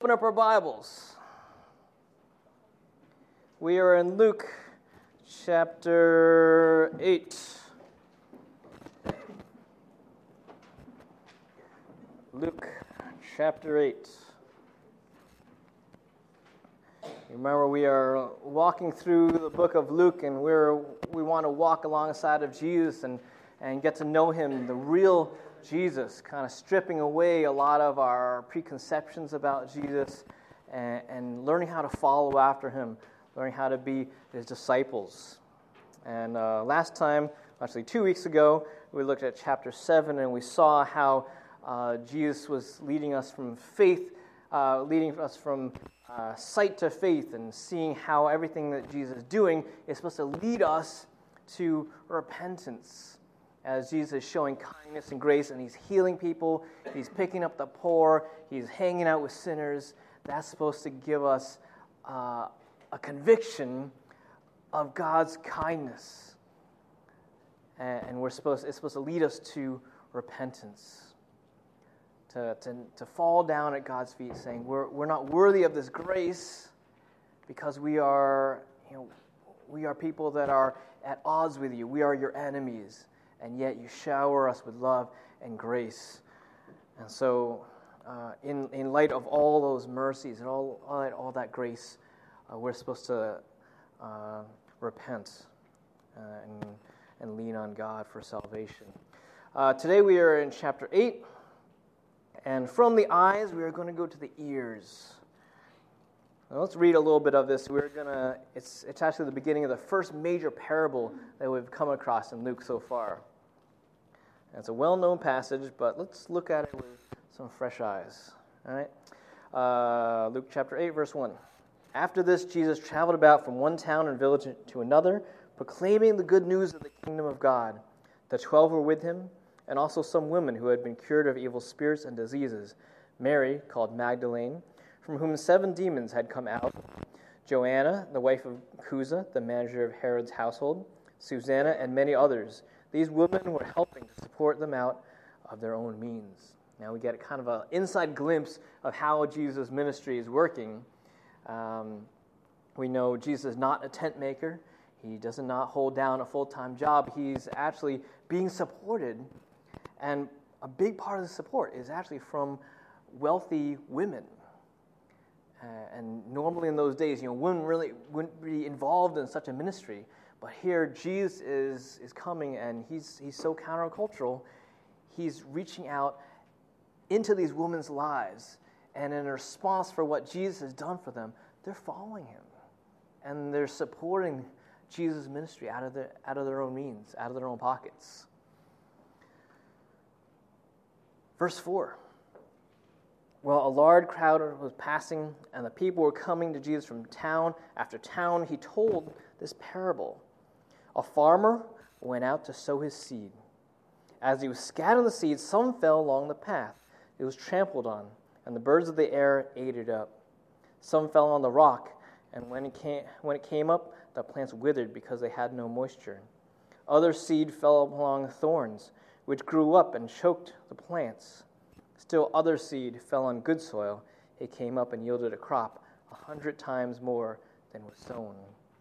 open up our Bibles. We are in Luke chapter 8. Luke chapter 8. Remember, we are walking through the book of Luke, and we want to walk alongside of Jesus and get to know him, the real Jesus, kind of stripping away a lot of our preconceptions about Jesus and learning how to follow after him, learning how to be his disciples. And last time, actually 2 weeks ago, we looked at chapter 7, and we saw how Jesus was leading us from faith, leading us from sight to faith, and seeing how everything that Jesus is doing is supposed to lead us to repentance. As Jesus is showing kindness and grace, and he's healing people, he's picking up the poor, he's hanging out with sinners, that's supposed to give us a conviction of God's kindness. And it's supposed to lead us to repentance. To fall down at God's feet, saying we're not worthy of this grace because we are people that are at odds with you. We are your enemies, and yet you shower us with love and grace. And so, in light of all those mercies and all that grace, we're supposed to repent and lean on God for salvation. Today we are in chapter 8. And from the eyes, we are going to go to the ears. Now, let's read a little bit of this. It's actually the beginning of the first major parable that we've come across in Luke so far. And it's a well-known passage, but let's look at it with some fresh eyes. All right? Luke chapter 8, verse 1. After this, Jesus traveled about from one town and village to another, proclaiming the good news of the kingdom of God. The 12 were with him, and also some women who had been cured of evil spirits and diseases. Mary, called Magdalene, from whom 7 demons had come out. Joanna, the wife of Chuza, the manager of Herod's household. Susanna, and many others. These women were helping to support them out of their own means. Now we get kind of an inside glimpse of how Jesus' ministry is working. We know Jesus is not a tent maker. He does not hold down a full-time job. He's actually being supported. And a big part of the support is actually from wealthy women. And normally in those days, women really wouldn't be involved in such a ministry. But here, Jesus is coming, and he's so countercultural. He's reaching out into these women's lives. And in response for what Jesus has done for them, they're following him. And they're supporting Jesus' ministry out of their own means, out of their own pockets. Verse 4. Well, a large crowd was passing, and the people were coming to Jesus from town after town. He told this parable. A farmer went out to sow his seed. As he was scattering the seed, some fell along the path. It was trampled on, and the birds of the air ate it up. Some fell on the rock, and when it came up, the plants withered because they had no moisture. Other seed fell among thorns, which grew up and choked the plants. Still other seed fell on good soil. It came up and yielded a crop 100 times more than was sown.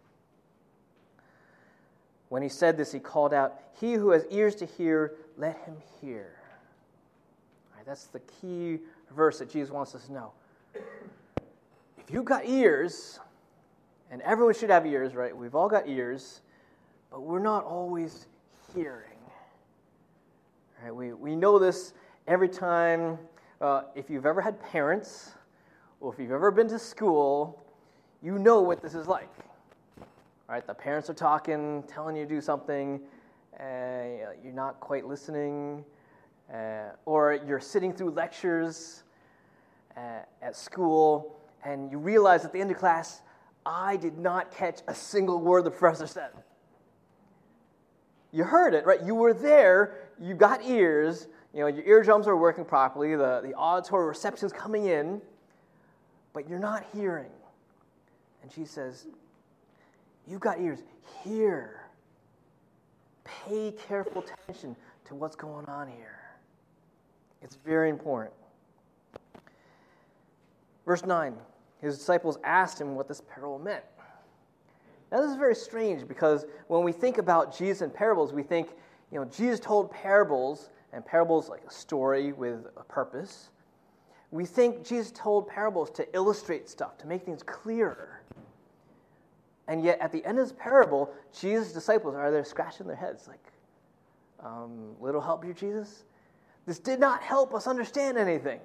When he said this, he called out, "He who has ears to hear, let him hear." All right, that's the key verse that Jesus wants us to know. If you've got ears, and everyone should have ears, right? We've all got ears, but we're not always hearing. Right? We know this every time, if you've ever had parents, or if you've ever been to school, you know what this is like. Right? The parents are talking, telling you to do something, and you're not quite listening, or you're sitting through lectures at school, and you realize at the end of class, I did not catch a single word the professor said. You heard it, right? You were there, you got ears, your eardrums are working properly, the auditory reception's coming in, but you're not hearing. And she says, you've got ears, hear. Pay careful attention to what's going on here. It's very important. Verse 9, his disciples asked him what this parable meant. Now this is very strange because when we think about Jesus and parables, we think, Jesus told parables, and parables like a story with a purpose. We think Jesus told parables to illustrate stuff, to make things clearer. And yet at the end of this parable, Jesus' disciples are there scratching their heads like, little help here, Jesus? This did not help us understand anything.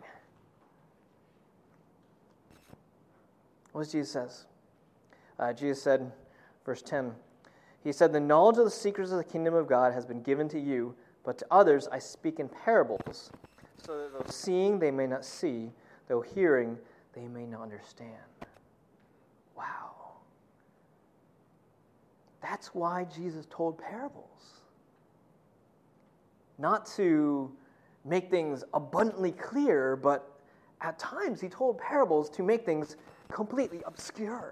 What does Jesus says? Jesus said, verse 10, he said, the knowledge of the secrets of the kingdom of God has been given to you, but to others I speak in parables, so that though seeing they may not see, though hearing they may not understand. Wow. That's why Jesus told parables. Not to make things abundantly clear, but at times he told parables to make things completely obscure.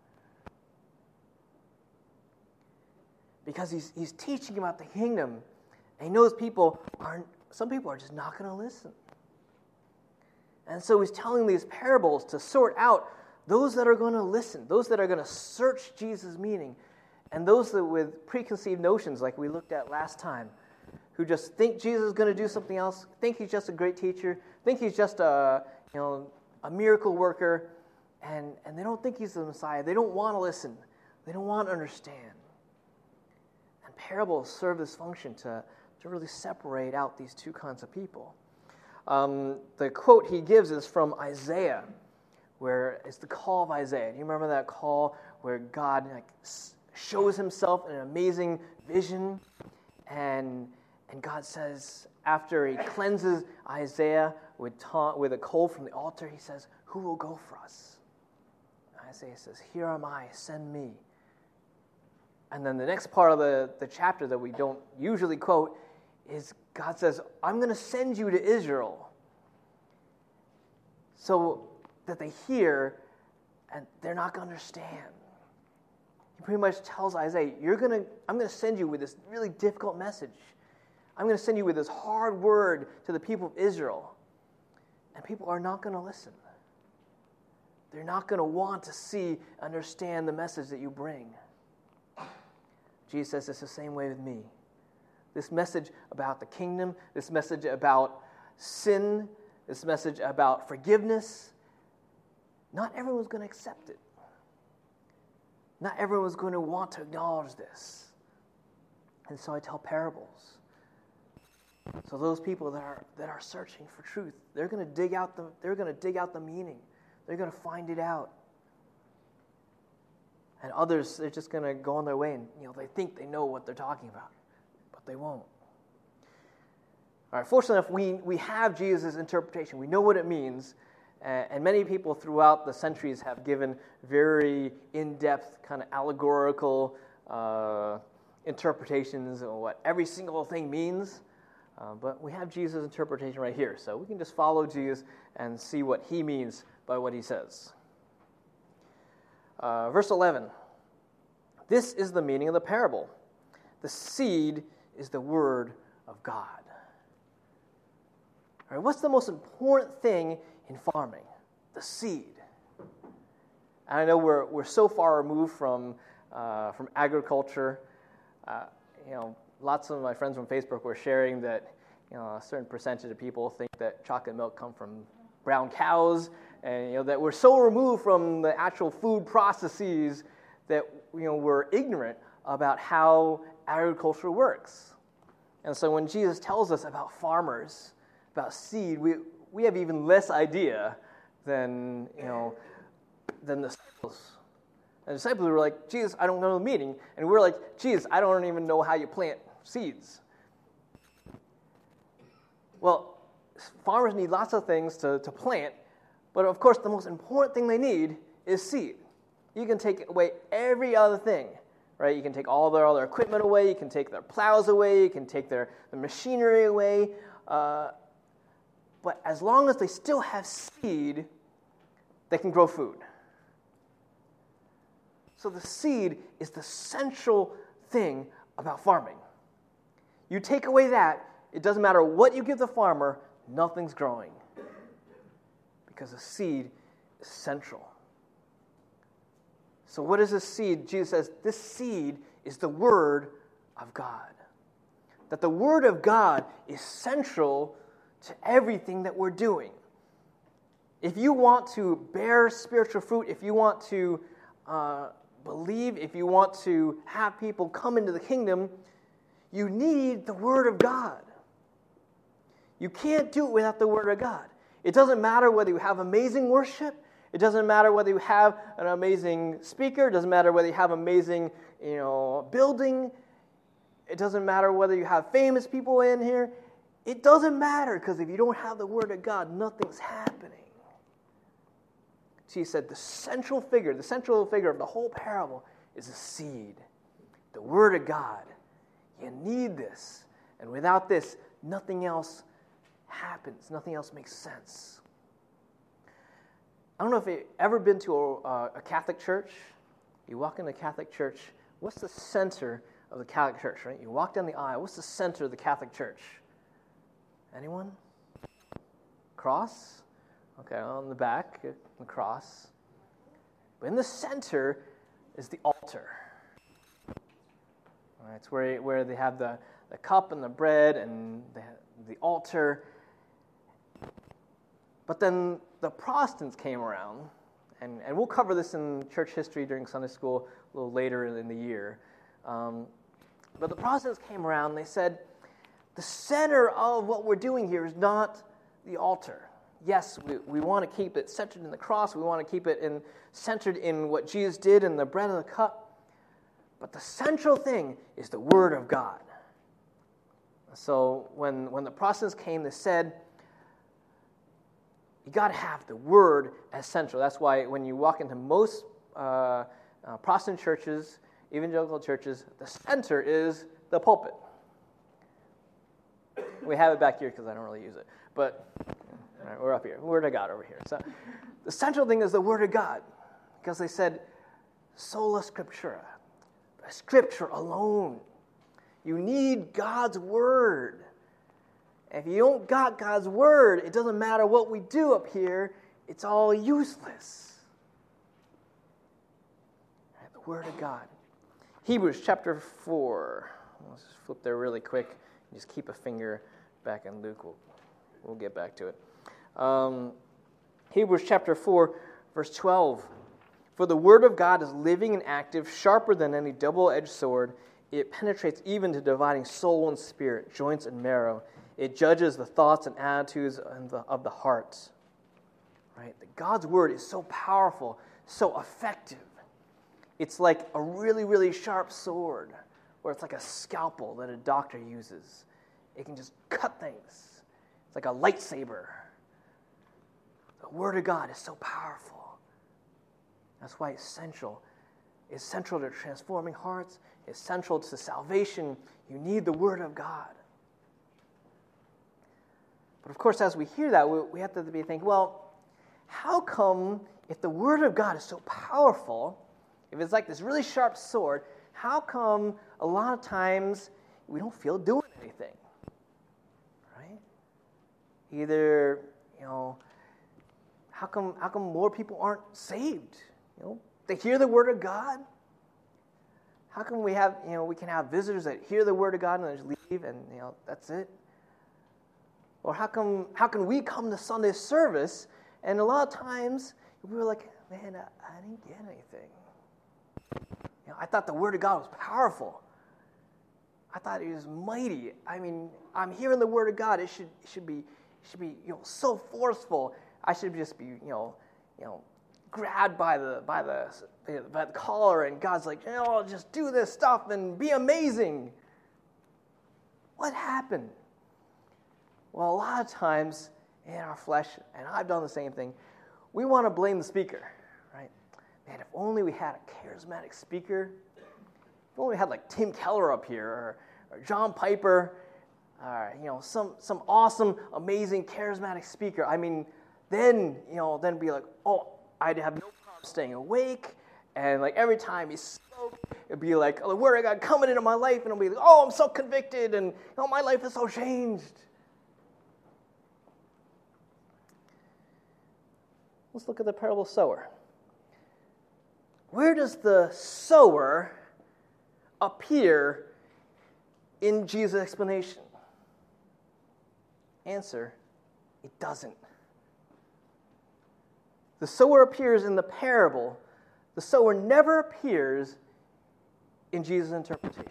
Because he's teaching about the kingdom, and he knows some people are just not going to listen. And so he's telling these parables to sort out those that are going to listen, those that are going to search Jesus' meaning, and those that with preconceived notions like we looked at last time, who just think Jesus is going to do something else, think he's just a great teacher, think he's just a miracle worker, and they don't think he's the Messiah. They don't want to listen. They don't want to understand. And parables serve this function to really separate out these two kinds of people. The quote he gives is from Isaiah, where it's the call of Isaiah. Do you remember that call where God shows himself in an amazing vision? And God says, after he cleanses Isaiah with a coal from the altar, he says, who will go for us? Isaiah says, here am I, send me. And then the next part of the chapter that we don't usually quote is God says, I'm going to send you to Israel so that they hear and they're not going to understand. He pretty much tells Isaiah, I'm going to send you with this really difficult message. I'm going to send you with this hard word to the people of Israel. And people are not going to listen. They're not going to want to see, understand the message that you bring. Jesus says it's the same way with me. This message about the kingdom, this message about sin, this message about forgiveness, not everyone's going to accept it. Not everyone's going to want to acknowledge this. And so I tell parables. So those people that are searching for truth, they're going to dig out the meaning. They're going to find it out. And others, they're just going to go on their way and they think they know what they're talking about, but they won't. All right, fortunately enough, we have Jesus' interpretation. We know what it means, and many people throughout the centuries have given very in-depth, kind of allegorical interpretations of what every single thing means. But we have Jesus' interpretation right here, so we can just follow Jesus and see what he means by what he says. Verse 11, this is the meaning of the parable. The seed is the word of God. All right, what's the most important thing in farming? The seed. And I know we're so far removed from agriculture. Lots of my friends from Facebook were sharing that a certain percentage of people think that chocolate milk comes from brown cows, and that we're so removed from the actual food processes that we're ignorant about how agriculture works. And so when Jesus tells us about farmers, about seed, we have even less idea than the disciples. And the disciples were like, Jesus, I don't know the meaning. And we're like, Jesus, I don't even know how you plant seeds. Well, farmers need lots of things to plant, but of course the most important thing they need is seed. You can take away every other thing, right? You can take all their equipment away, you can take their plows away, you can take the machinery away, but as long as they still have seed, they can grow food. So the seed is the central thing about farming. You take away that, it doesn't matter what you give the farmer, nothing's growing. Because the seed is central. So what is this seed? Jesus says this seed is the Word of God. That the Word of God is central to everything that we're doing. If you want to bear spiritual fruit, if you want to believe, if you want to have people come into the kingdom, you need the Word of God. You can't do it without the Word of God. It doesn't matter whether you have amazing worship. It doesn't matter whether you have an amazing speaker. It doesn't matter whether you have amazing, building. It doesn't matter whether you have famous people in here. It doesn't matter, because if you don't have the Word of God, nothing's happening. Jesus said the central figure of the whole parable is a seed, the Word of God. You need this. And without this, nothing else happens. Nothing else makes sense. I don't know if you've ever been to a Catholic church. You walk into a Catholic church, what's the center of the Catholic church, right? You walk down the aisle, what's the center of the Catholic church? Anyone? Cross? Okay, on the back, the cross. But in the center is the altar. All right, it's where they have the cup and the bread and the altar. But then the Protestants came around, and we'll cover this in church history during Sunday school a little later in the year. But the Protestants came around and they said, the center of what we're doing here is not the altar. Yes, we want to keep it centered in the cross. We want to keep it centered in what Jesus did in the bread and the cup. But the central thing is the Word of God. So when the Protestants came, they said, you got to have the Word as central. That's why when you walk into most Protestant churches, evangelical churches, the center is the pulpit. We have it back here because I don't really use it. But all right, we're up here. Word of God over here. So the central thing is the Word of God. Because they said, sola scriptura, Scripture alone. You need God's Word. If you don't got God's Word, it doesn't matter what we do up here. It's all useless. Right, the Word of God. Hebrews chapter 4. Let's just flip there really quick. Just keep a finger back in Luke. We'll get back to it. Hebrews chapter 4, verse 12. For the Word of God is living and active, sharper than any double-edged sword. It penetrates even to dividing soul and spirit, joints and marrow. It judges the thoughts and attitudes of the heart. Right? God's Word is so powerful, so effective. It's like a really, really sharp sword, or it's like a scalpel that a doctor uses. It can just cut things. It's like a lightsaber. The Word of God is so powerful. That's why it's central. It's central to transforming hearts. It's central to salvation. You need the Word of God. But of course, as we hear that, we have to be thinking, well, how come if the Word of God is so powerful, if it's like this really sharp sword, how come a lot of times we don't feel doing anything? Right? Either, how come more people aren't saved? They hear the Word of God. How come we can have visitors that hear the Word of God and then just leave and that's it? Or how can we come to Sunday service and a lot of times we were like, man, I didn't get anything. I thought the Word of God was powerful. I thought it was mighty. I mean, I'm hearing the Word of God. It should be so forceful. I should just be grabbed by the collar, and God's like, just do this stuff and be amazing. What happened? Well, a lot of times in our flesh, and I've done the same thing, we want to blame the speaker, right? Man, if only we had a charismatic speaker. If only we had like Tim Keller up here, or John Piper, some awesome, amazing, charismatic speaker. I mean, then be like, oh, I'd have no problem staying awake, and like every time he spoke, it'd be like, oh, the Word of God coming into my life, and it'll be like, oh, I'm so convicted, and my life is so changed. Let's look at the parable of the sower. Where does the sower appear in Jesus' explanation? Answer, it doesn't. The sower appears in the parable. The sower never appears in Jesus' interpretation.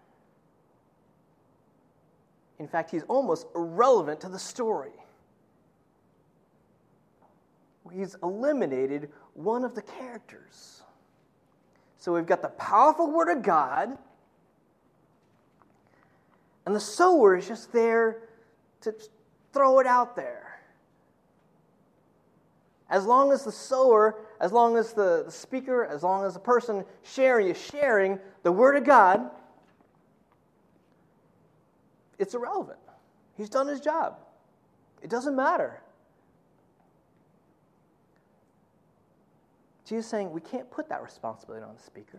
In fact, he's almost irrelevant to the story. He's eliminated one of the characters. So we've got the powerful Word of God, and the sower is just there to throw it out there. As long as the sower, as long as the speaker, as long as the person sharing is sharing the Word of God, it's irrelevant. He's done his job. It doesn't matter. Jesus is saying we can't put that responsibility on the speaker.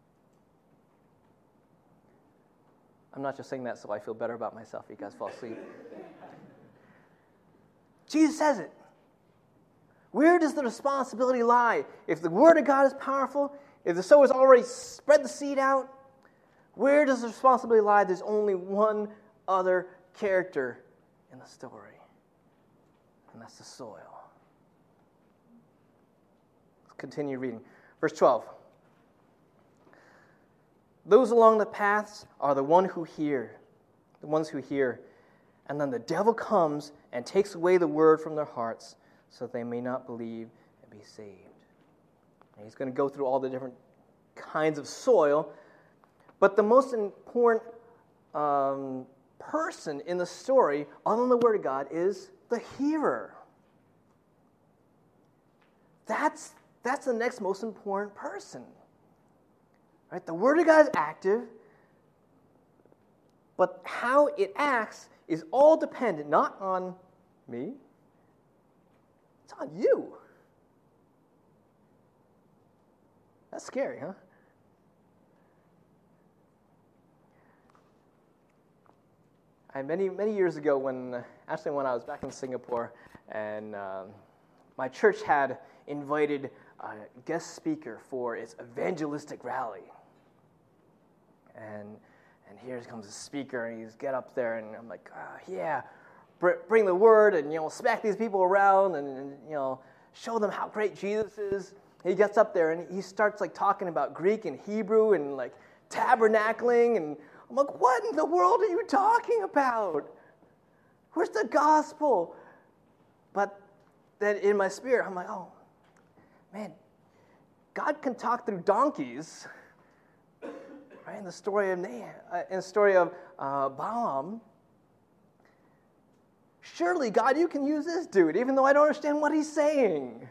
I'm not just saying that so I feel better about myself if you guys fall asleep. Jesus says it. Where does the responsibility lie? If the Word of God is powerful, if the sower's already spread the seed out, where does the responsibility lie? There's only one other character in the story, and that's the soil. Let's continue reading. Verse 12. Those along the paths are the ones who hear, and then the devil comes and takes away the word from their hearts, so that they may not believe and be saved. And he's going to go through all the different kinds of soil, but the most important person in the story, other than the Word of God, is the hearer. That's the next most important person. Right? The Word of God is active, but how it acts is all dependent not on me, it's on you. That's scary, huh? Many years ago, when I was back in Singapore, and my church had invited a guest speaker for its evangelistic rally. And here comes the speaker, and he's get up there, and I'm like, bring the word, and smack these people around, and show them how great Jesus is. He gets up there, and he starts talking about Greek and Hebrew, and tabernacling, and I'm like, what in the world are you talking about? Where's the gospel? But then in my spirit, I'm like, oh, man, God can talk through donkeys. Right? In the story of Balaam, surely, God, you can use this dude, even though I don't understand what he's saying.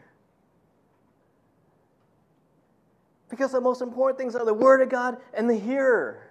Because the most important things are the Word of God and the hearer.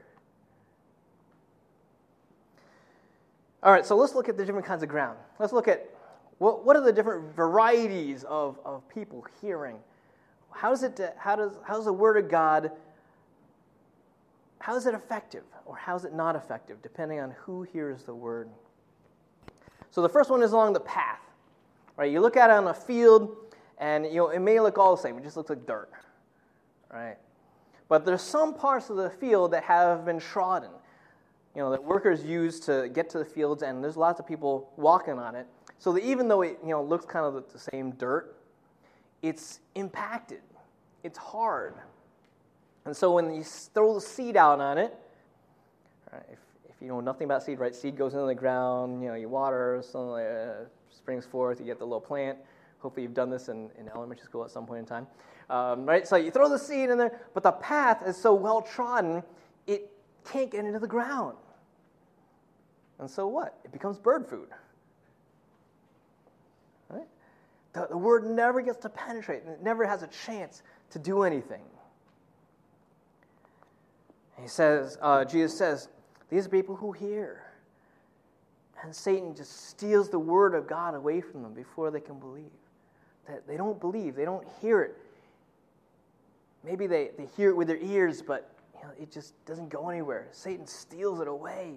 All right, so let's look at the different kinds of ground. Let's look at what are the different varieties of people hearing. How does the Word of God, how is it effective or how is it not effective, depending on who hears the Word? So the first one is along the path. Right? You look at it on a field, and it may look all the same. It just looks like dirt. Right? But there's some parts of the field that have been trodden. That workers use to get to the fields, and there's lots of people walking on it. So that even though it looks kind of the same dirt, it's impacted. It's hard. And so when you throw the seed out on it, right, if you know nothing about seed, right, seed goes into the ground, you water, something springs forth, you get the little plant. Hopefully you've done this in elementary school at some point in time. Right, so you throw the seed in there, but the path is so well trodden, it can't get into the ground. And so what? It becomes bird food. Right? The word never gets to penetrate, and it never has a chance to do anything. Jesus says, these are people who hear. And Satan just steals the Word of God away from them before they can believe. That they don't believe, they don't hear it. Maybe they hear it with their ears, but it just doesn't go anywhere. Satan steals it away.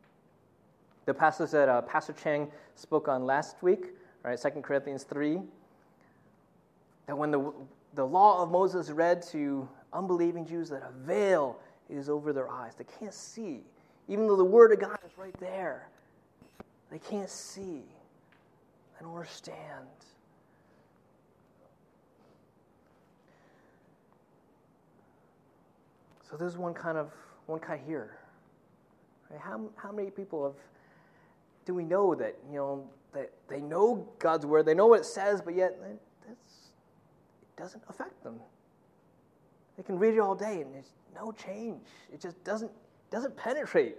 The passage that Pastor Chang spoke on last week, right, 2 Corinthians 3, that when the law of Moses read to unbelieving Jews, that a veil is over their eyes. They can't see. Even though the Word of God is right there, they can't see. They don't understand. So there's one kind here. Right? How many people do we know that that they know God's Word, they know what it says, but yet it doesn't affect them. They can read it all day and there's no change. It just doesn't penetrate.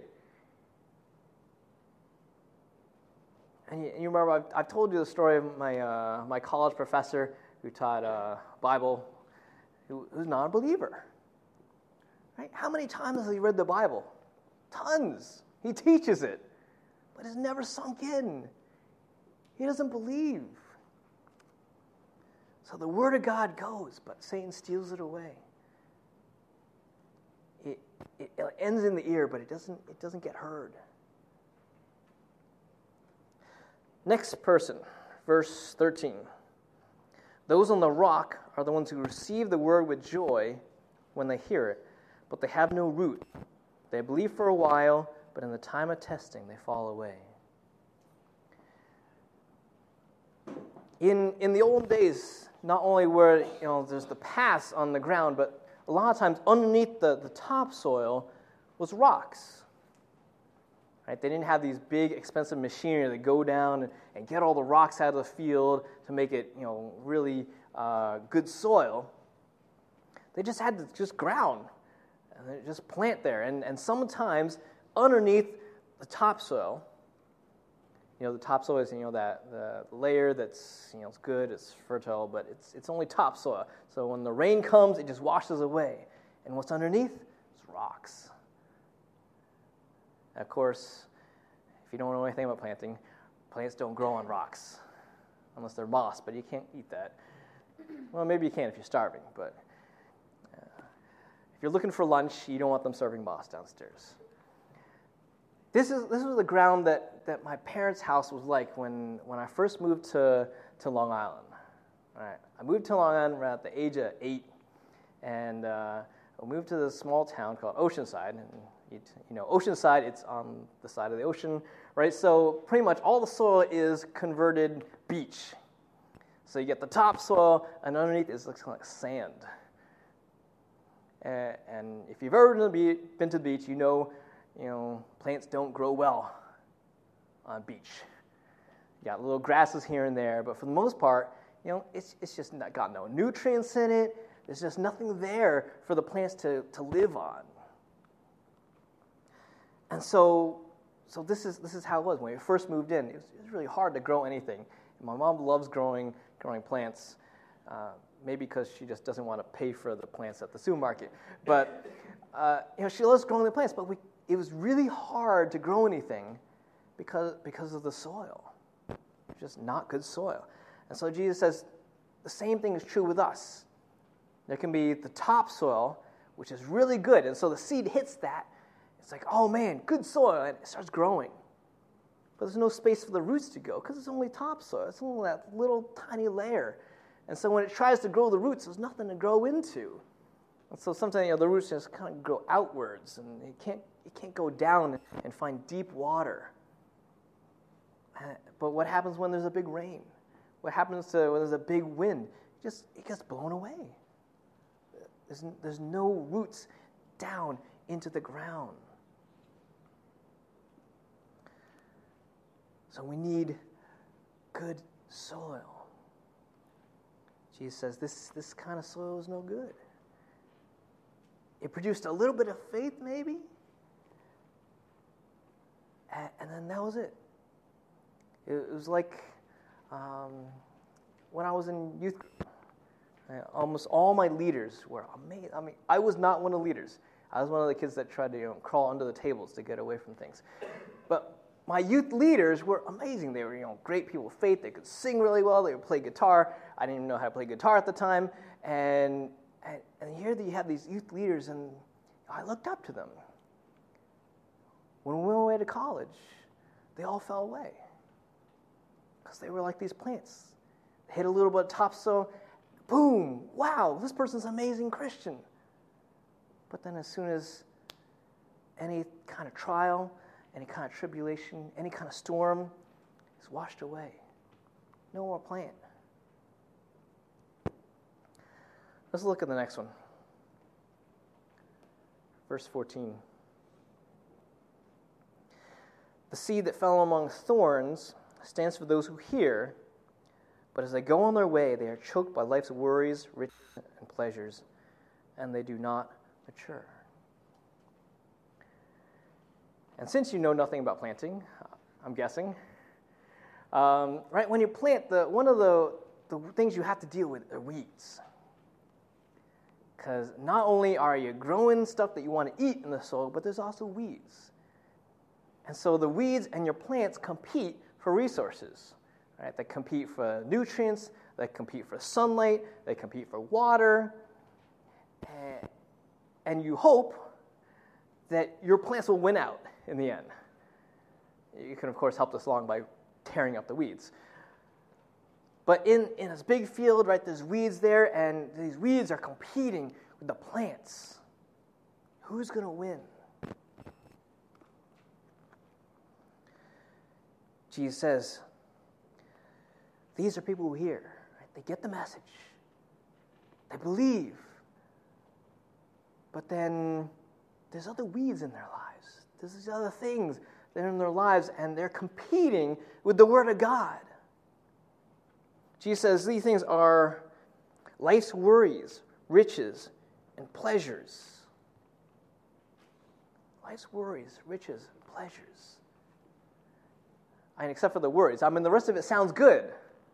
And you remember, I've told you the story of my college professor who taught Bible, who's not a believer. Right? How many times has he read the Bible? Tons. He teaches it, but it's never sunk in. He doesn't believe. So the Word of God goes, but Satan steals it away. It ends in the ear, but it doesn't get heard. Next person, verse 13. Those on the rock are the ones who receive the word with joy when they hear it, but they have no root. They believe for a while, but in the time of testing, they fall away. In the old days, not only were there's the paths on the ground, but a lot of times underneath the topsoil was rocks. Right? They didn't have these big, expensive machinery that go down and get all the rocks out of the field to make it really good soil. They just had just ground. And they just plant there. And sometimes underneath the topsoil, the topsoil is the layer that's it's good, it's fertile, but it's only topsoil. So when the rain comes, it just washes away. And what's underneath? It's rocks. And of course, if you don't know anything about planting, plants don't grow on rocks unless they're moss, but you can't eat that. Well, maybe you can if you're starving, but if you're looking for lunch, you don't want them serving moss downstairs. This was the ground that my parents' house was like when I first moved to Long Island. All right. I moved to Long Island around the age of 8, and I moved to this small town called Oceanside. And Oceanside, it's on the side of the ocean, right? So pretty much all the soil is converted beach. So you get the topsoil, and underneath it looks like sand. And if you've ever been to the beach, plants don't grow well on a beach. You got little grasses here and there, but for the most part, it's just not got no nutrients in it. There's just nothing there for the plants to live on. And so this is how it was when we first moved in. It was really hard to grow anything. And my mom loves growing plants. Maybe because she just doesn't want to pay for the plants at the supermarket. But she loves growing the plants. But it was really hard to grow anything because of the soil. Just not good soil. And so Jesus says the same thing is true with us. There can be the topsoil, which is really good. And so the seed hits that. It's like, oh man, good soil. And it starts growing. But there's no space for the roots to go because it's only topsoil. It's only that little tiny layer. And so when it tries to grow the roots, there's nothing to grow into. And so sometimes the roots just kind of grow outwards, and it can't go down and find deep water. But what happens when there's a big rain? What happens when there's a big wind? It gets blown away. There's no roots down into the ground. So we need good soil. Jesus says this kind of soil is no good. It produced a little bit of faith, maybe, and then that was it. It was like when I was in youth group. Almost all my leaders were amazing. I mean, I was not one of the leaders. I was one of the kids that tried to crawl under the tables to get away from things. But my youth leaders were amazing. They were great people of faith. They could sing really well. They would play guitar. I didn't even know how to play guitar at the time. And here you have these youth leaders, and I looked up to them. When we went away to college, they all fell away because they were like these plants. They hit a little bit of topsoil, boom, wow, this person's an amazing Christian. But then as soon as any kind of trial, any kind of tribulation, any kind of storm is washed away, no more plant. Let's look at the next one. Verse 14. The seed that fell among thorns stands for those who hear, but as they go on their way, they are choked by life's worries, riches, and pleasures, and they do not mature. And since you know nothing about planting, I'm guessing, right, when you plant, one of the things you have to deal with are weeds. Because not only are you growing stuff that you want to eat in the soil, but there's also weeds. And so the weeds and your plants compete for resources. Right? They compete for nutrients, they compete for sunlight, they compete for water. And you hope that your plants will win out in the end. You can, of course, help this along by tearing up the weeds. But in this big field, right, there's weeds there, and these weeds are competing with the plants. Who's going to win? Jesus says, these are people who hear. Right? They get the message. They believe. But then there's other weeds in their lives. There's these other things that are in their lives, and they're competing with the Word of God. Jesus says these things are life's worries, riches, and pleasures. Life's worries, riches, and pleasures. And except for the worries. I mean, the rest of it sounds good.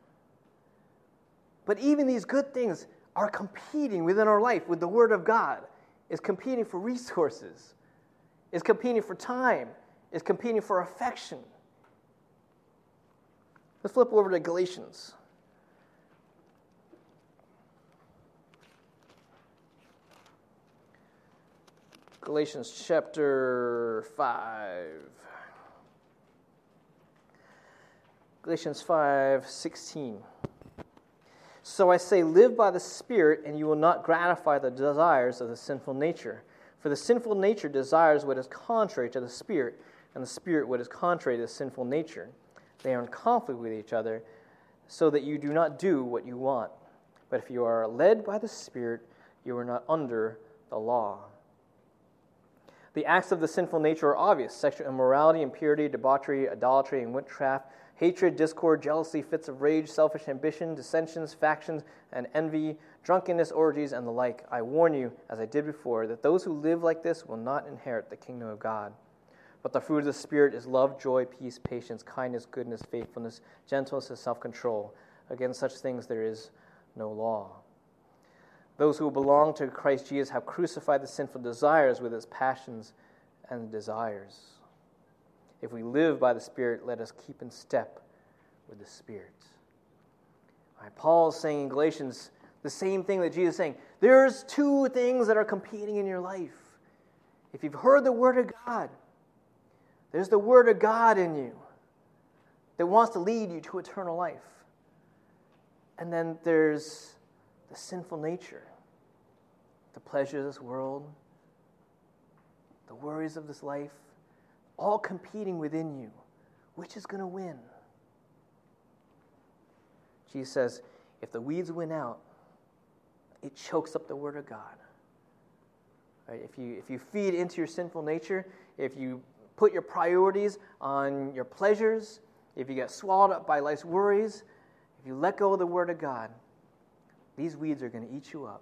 But even these good things are competing within our life with the Word of God. It's competing for resources. It's competing for time. It's competing for affection. Let's flip over to Galatians. Galatians chapter 5. Galatians 5:16. So I say, live by the Spirit, and you will not gratify the desires of the sinful nature. For the sinful nature desires what is contrary to the Spirit, and the Spirit what is contrary to the sinful nature. They are in conflict with each other, so that you do not do what you want. But if you are led by the Spirit, you are not under the law. The acts of the sinful nature are obvious: sexual immorality, impurity, debauchery, idolatry, and witchcraft, hatred, discord, jealousy, fits of rage, selfish ambition, dissensions, factions, and envy, drunkenness, orgies, and the like. I warn you, as I did before, that those who live like this will not inherit the kingdom of God. But the fruit of the Spirit is love, joy, peace, patience, kindness, goodness, faithfulness, gentleness, and self-control. Against such things there is no law. Those who belong to Christ Jesus have crucified the sinful desires with its passions and desires. If we live by the Spirit, let us keep in step with the Spirit. All right, Paul is saying in Galatians the same thing that Jesus is saying. There's two things that are competing in your life. If you've heard the Word of God, there's the Word of God in you that wants to lead you to eternal life. And then there's the sinful nature, the pleasures of this world, the worries of this life, all competing within you. Which is going to win? Jesus says, if the weeds win out, it chokes up the Word of God. Right? If you feed into your sinful nature, if you put your priorities on your pleasures, if you get swallowed up by life's worries, if you let go of the Word of God, these weeds are going to eat you up.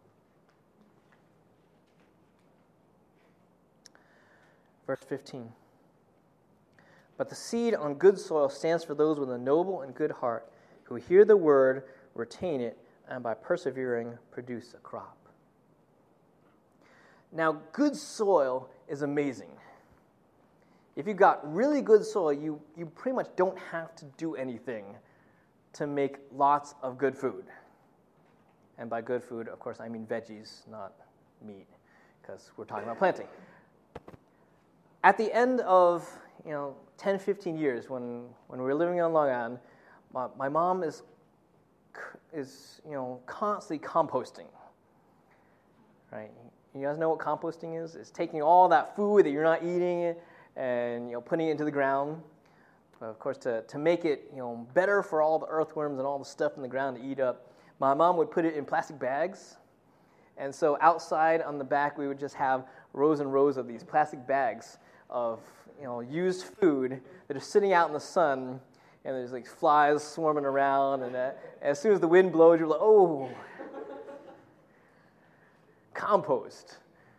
Verse 15. But the seed on good soil stands for those with a noble and good heart, who hear the word, retain it, and by persevering produce a crop. Now, good soil is amazing. If you've got really good soil, you pretty much don't have to do anything to make lots of good food. And by good food, of course, I mean veggies, not meat, because we're talking about planting. At the end of 10, 15 years, when we were living on Long Island, my mom is is constantly composting. Right? You guys know what composting is? It's taking all that food that you're not eating and putting it into the ground. But of course, to make it better for all the earthworms and all the stuff in the ground to eat up, my mom would put it in plastic bags. And so outside on the back, we would just have rows and rows of these plastic bags of used food that are sitting out in the sun, and there's like flies swarming around, and as soon as the wind blows, you're like, oh, compost.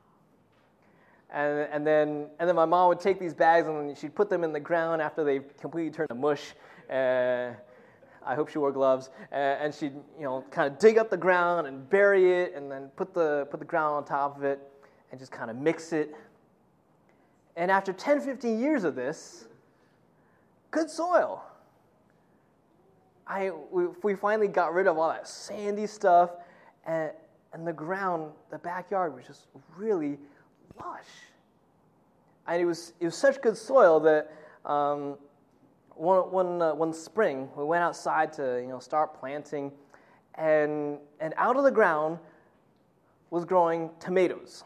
And then my mom would take these bags and she'd put them in the ground after they completely turned to mush. I hope she wore gloves. And she'd kind of dig up the ground and bury it, and then put the ground on top of it and just kind of mix it. And after 10, 15 years of this, good soil. We finally got rid of all that sandy stuff, and the ground, the backyard was just really lush. And it was such good soil that one spring we went outside to start planting, and out of the ground was growing tomatoes.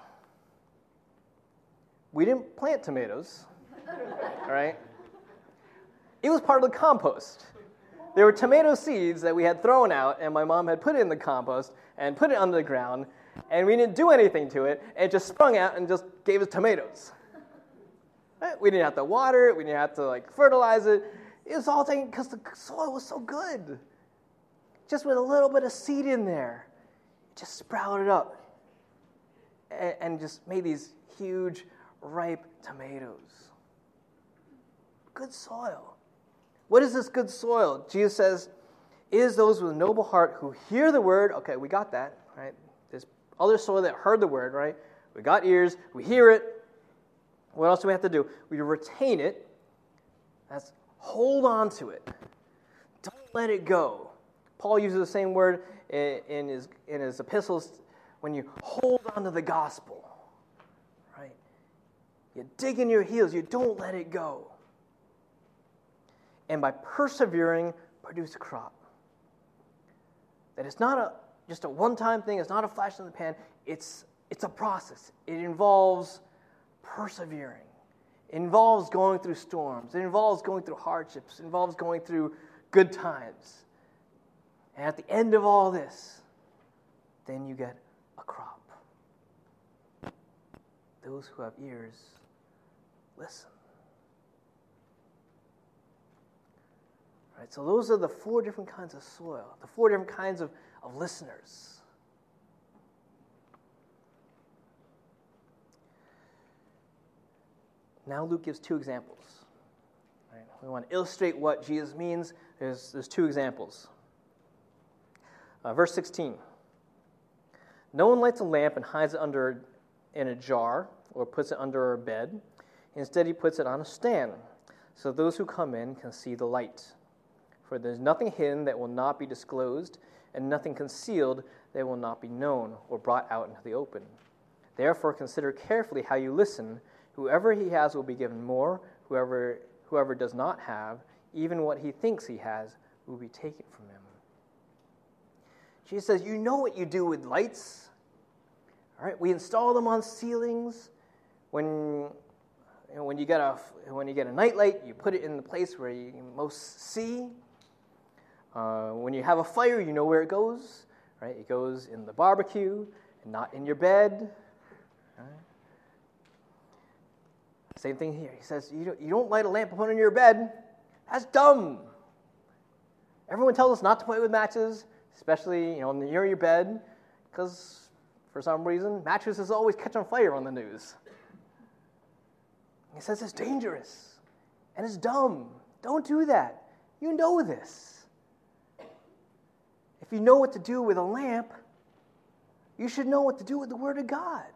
We didn't plant tomatoes, all right? It was part of the compost. There were tomato seeds that we had thrown out, and my mom had put it in the compost and put it under the ground, and we didn't do anything to it, and it just sprung out and just gave us tomatoes. Right? We didn't have to water it, we didn't have to fertilize it. It was all taken because the soil was so good. Just with a little bit of seed in there, it just sprouted up and just made these huge, ripe tomatoes. Good soil. What is this good soil? Jesus says, it is those with a noble heart who hear the word. Okay, we got that, right? There's other soil that heard the word, right? We got ears, we hear it. What else do we have to do? We retain it. That's hold on to it. Don't let it go. Paul uses the same word in his epistles when you hold on to the gospel. You dig in your heels. You don't let it go. And by persevering, produce a crop. That it's not just a one-time thing. It's not a flash in the pan. It's a process. It involves persevering. It involves going through storms. It involves going through hardships. It involves going through good times. And at the end of all this, then you get a crop. Those who have ears, listen. Right, so those are the 4 different kinds of soil, the 4 different kinds of listeners. Now Luke gives 2 examples. Right, we want to illustrate what Jesus means. There's 2 examples. Verse 16. No one lights a lamp and hides it in a jar or puts it under a bed. Instead, he puts it on a stand, so those who come in can see the light. For there's nothing hidden that will not be disclosed, and nothing concealed that will not be known or brought out into the open. Therefore, consider carefully how you listen. Whoever he has will be given more. Whoever does not have, even what he thinks he has, will be taken from him. Jesus says, you know what you do with lights. All right, we install them on ceilings. When you get a night light, you put it in the place where you can most see. When you have a fire, you know where it goes. Right? It goes in the barbecue and not in your bed. Right? Same thing here. He says, you don't light a lamp and put it in your bed. That's dumb. Everyone tells us not to play with matches, especially near your bed, because for some reason, mattresses always catch on fire on the news. He says it's dangerous and it's dumb. Don't do that. You know this. If you know what to do with a lamp, you should know what to do with the Word of God.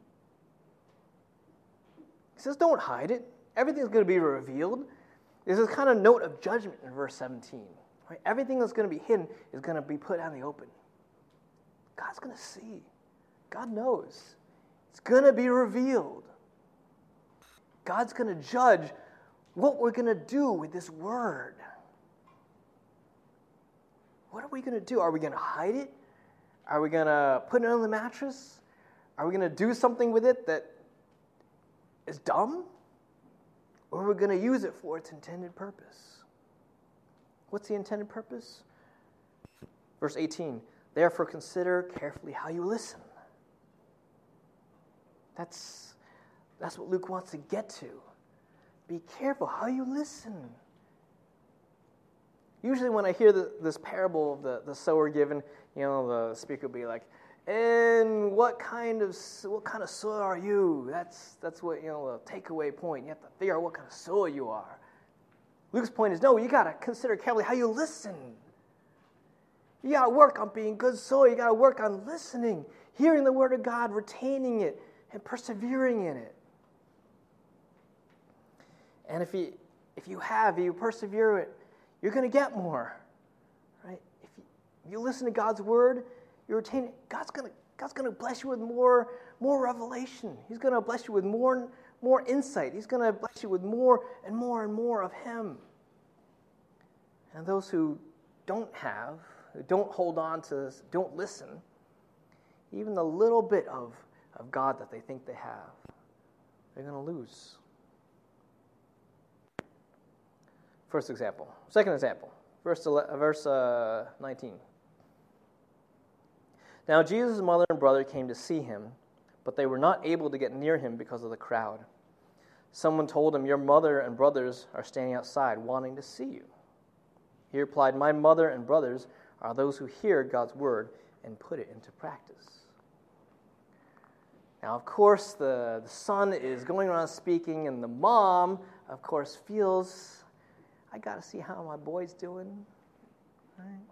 He says don't hide it. Everything's going to be revealed. There's this kind of note of judgment in verse 17. Right? Everything that's going to be hidden is going to be put out in the open. God's going to see. God knows. It's going to be revealed. God's going to judge what we're going to do with this word. what are we going to do? Are we going to hide it? Are we going to put it on the mattress? Are we going to do something with it that is dumb? Or are we going to use it for its intended purpose? What's the intended purpose? Verse 18, therefore consider carefully how you listen. That's what Luke wants to get to. Be careful how you listen. Usually when I hear this parable of the sower given, the speaker will be like, and what kind of soil are you? That's what, the takeaway point. You have to figure out what kind of soil you are. Luke's point is, no, you got to consider carefully how you listen. You got to work on being good soil. You got to work on listening, hearing the word of God, retaining it, and persevering in it. And if you persevere it, you're going to get more, right? If you listen to God's word, you retain it. God's going to bless you with more revelation. He's going to bless you with more insight. He's going to bless you with more and more and more of Him. And those who don't hold on to, don't listen, even the little bit of God that they think they have, they're going to lose. First example. Second example, verse 19. Now Jesus' mother and brother came to see him, but they were not able to get near him because of the crowd. Someone told him, your mother and brothers are standing outside wanting to see you. He replied, my mother and brothers are those who hear God's word and put it into practice. Now, of course, the son is going around speaking, and the mom, of course, feels, I got to see how my boy's doing. Right?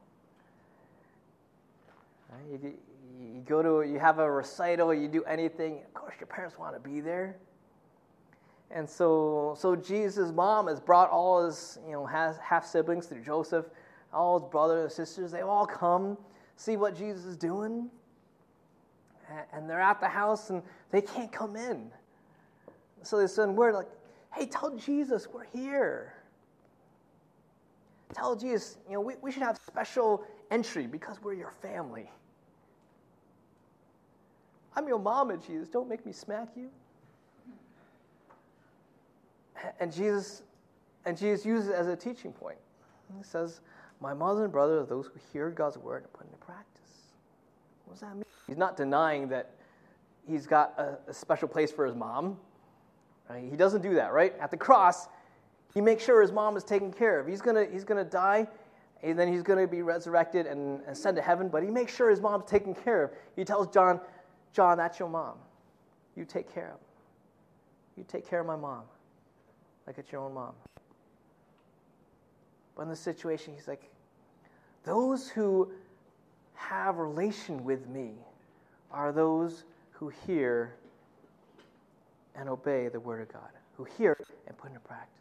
You have a recital, you do anything, of course your parents want to be there. And so Jesus' mom has brought all his half-siblings through Joseph, all his brothers and sisters, they all come, see what Jesus is doing. And they're at the house and they can't come in. So they send word like, hey, tell Jesus we're here. Tell Jesus, we should have special entry because we're your family. I'm your mama, Jesus. Don't make me smack you. And Jesus uses it as a teaching point. He says, my mother and brother are those who hear God's word and put it into practice. What does that mean? He's not denying that he's got a special place for his mom. Right? He doesn't do that, right? At the cross, he makes sure his mom is taken care of. He's gonna die, and then he's gonna be resurrected and sent to heaven. But he makes sure his mom's taken care of. He tells John, that's your mom. You take care of her. You take care of my mom, like it's your own mom. But in this situation, he's like, those who have a relation with me are those who hear and obey the word of God, who hear and put into practice.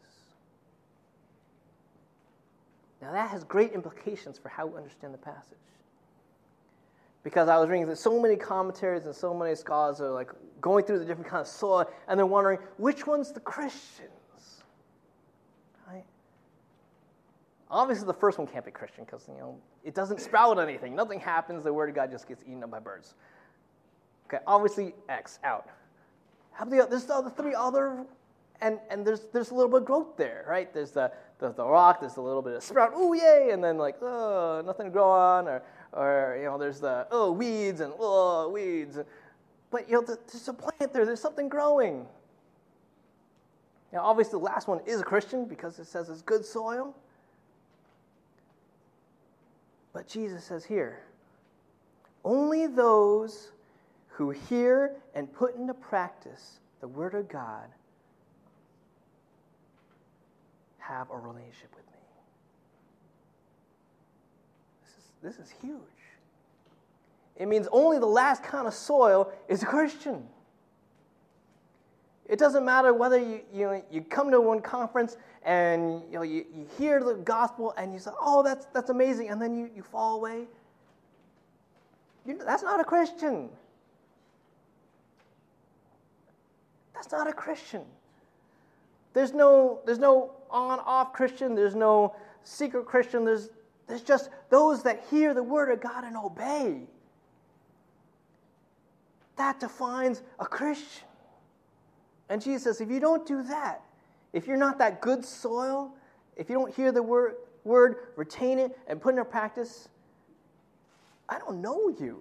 Now that has great implications for how we understand the passage. Because I was reading so many commentaries and so many scholars are like going through the different kinds of soil and they're wondering, which one's the Christians? Right? Obviously the first one can't be Christian because, it doesn't sprout anything. Nothing happens. The word of God just gets eaten up by birds. Okay, obviously X, out. How about there's the other three other, and there's a little bit of growth there, right? There's the rock, there's a little bit of sprout, ooh, yay, and then nothing to grow on, or there's the, weeds and, weeds. But, there's a plant there, there's something growing. Now, obviously the last one is a Christian because it says it's good soil. But Jesus says here, only those who hear and put into practice the word of God have a relationship with me. This is huge. It means only the last kind of soil is a Christian. It doesn't matter whether you come to one conference and you hear the gospel and you say, oh, that's amazing, and then you fall away. That's not a Christian. That's not a Christian. There's no on-off Christian. There's no secret Christian. There's There's just those that hear the word of God and obey. That defines a Christian. And Jesus says, if you don't do that, if you're not that good soil, if you don't hear the word, retain it, and put it into practice, I don't know you.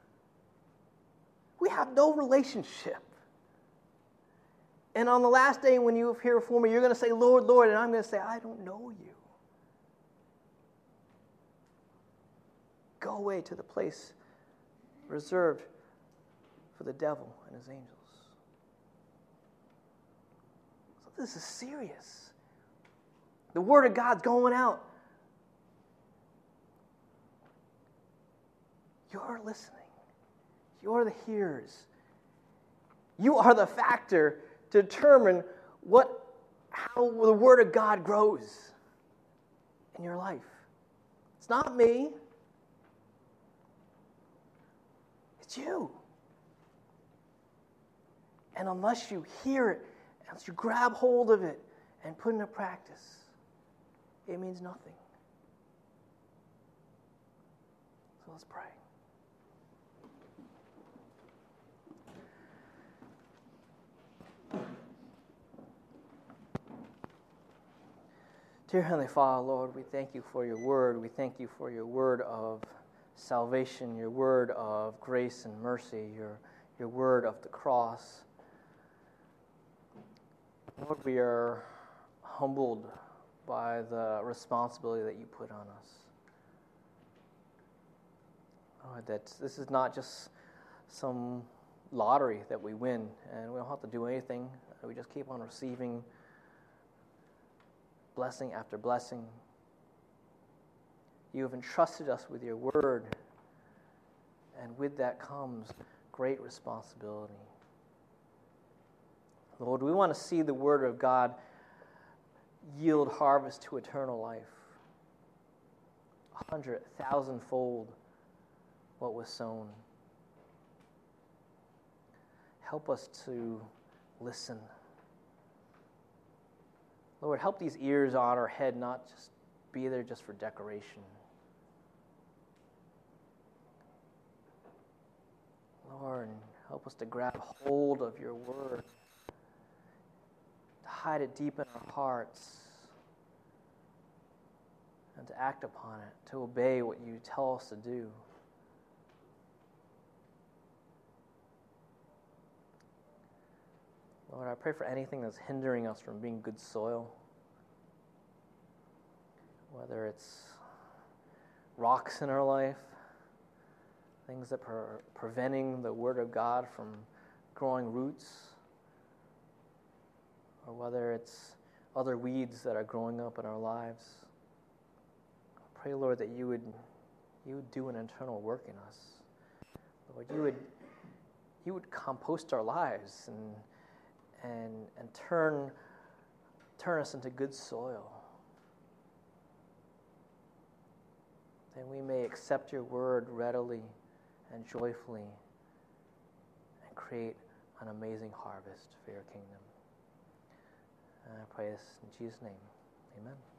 We have no relationship. And on the last day when you appear before me, you're going to say, Lord, Lord, and I'm going to say, I don't know you. Go away to the place reserved for the devil and his angels. So this is serious. The word of God's going out. You're listening. You're the hearers. You are the factor to determine how the word of God grows in your life. It's not me. It's you. And unless you hear it, unless you grab hold of it and put it into practice, it means nothing. So let's pray. Dear Heavenly Father, Lord, we thank you for your word. We thank you for your word of salvation, your word of grace and mercy, your word of the cross. Lord, we are humbled by the responsibility that you put on us. Lord, that this is not just some lottery that we win, and we don't have to do anything. We just keep on receiving blessing after blessing. You have entrusted us with your word, and with that comes great responsibility. Lord, we want to see the word of God yield harvest to eternal life. 100,000-fold what was sown. Help us to listen. Lord, help these ears on our head not just be there just for decoration. Lord, help us to grab hold of your word, to hide it deep in our hearts, and to act upon it, to obey what you tell us to do. Lord, I pray for anything that's hindering us from being good soil, whether it's rocks in our life, things that are preventing the word of God from growing roots, or whether it's other weeds that are growing up in our lives. I pray, Lord, that you would do an internal work in us. Lord, you would compost our lives and turn us into good soil, that we may accept your word readily and joyfully and create an amazing harvest for your kingdom. And I pray this in Jesus' name. Amen.